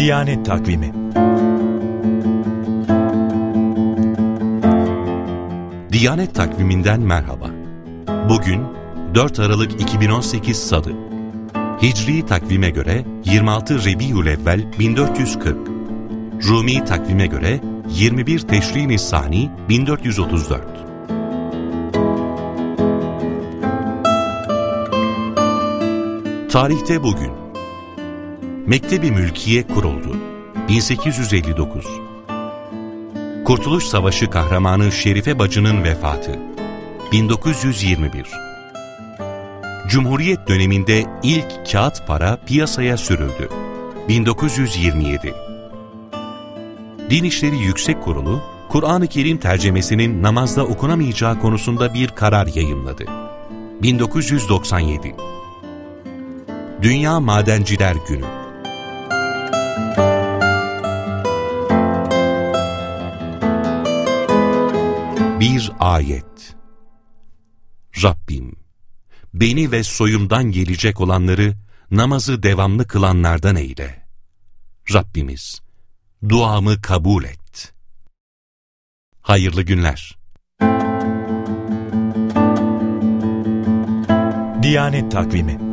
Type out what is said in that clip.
Diyanet Takvimi. Diyanet Takvimi'nden merhaba. Bugün 4 Aralık 2018 Salı. Hicri takvime göre 26 Rebiülevvel 1440. Rumi takvime göre 21 Teşrin-i Nisani 1434. Tarihte bugün Mektebi Mülkiye kuruldu. 1859. Kurtuluş Savaşı kahramanı Şerife Bacı'nın vefatı. 1921. Cumhuriyet döneminde ilk kağıt para piyasaya sürüldü. 1927. Din İşleri Yüksek Kurulu, Kur'an-ı Kerim tercemesinin namazda okunamayacağı konusunda bir karar yayımladı. 1997. Dünya Madenciler Günü. Bir ayet. Rabbim, beni ve soyumdan gelecek olanları namazı devamlı kılanlardan eyle. Rabbimiz, duamı kabul et. Hayırlı günler. Diyanet Takvimi.